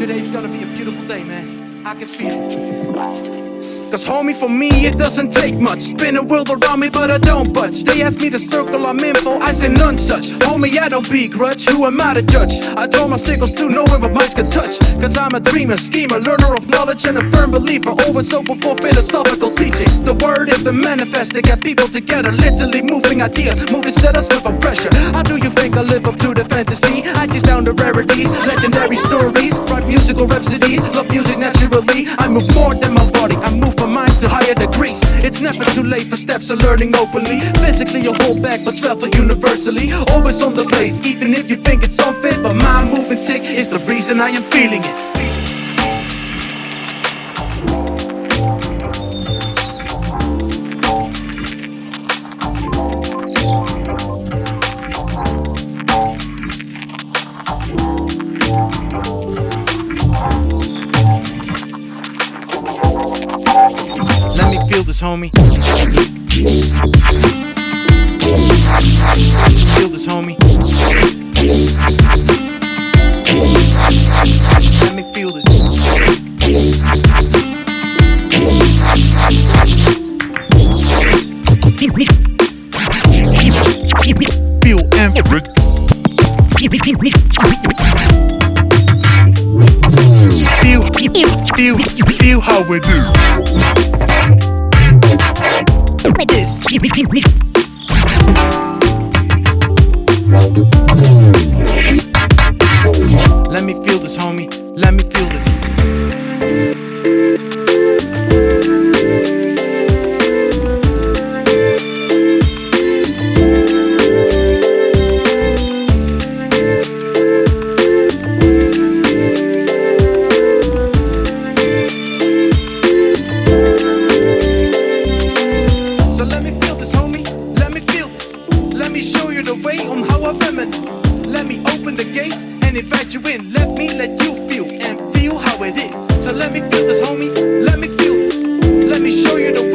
Today's gonna be a beautiful day, man. I can feel it. Cause homie, for me it doesn't take much. Spin a world around me but I don't budge. They ask me to circle I'm info, I say none such. Homie, I don't begrudge, who am I to judge? I draw my signals to know where my minds can touch. Cause I'm a dreamer, schemer, learner of knowledge and a firm believer. Always open for philosophical teaching. The word has been manifested, got people together, literally moving ideas, moving setups with a pressure. How do you think I live up to the fantasy? I chase down the rarities, legendary stories, write musical rhapsodies, love music naturally. I move more than my body, I move my mind to higher degrees. It's never too late for steps of learning openly. Physically you hold back but travel universally. Always on the place, even if you think it's unfit. But my moving tick is the reason I am feeling it. Let me feel this, homie. Feel this, homie. Let me feel this. Feel Everett. Feel how we do. This. Let me feel this, homie. Let me feel this. So let me feel this, homie. Let me feel this. Let me show you the way on how I reminisce. Let me open the gates and invite you in. Let me let you feel and feel how it is. So let me feel this, homie. Let me feel this. Let me show you the way.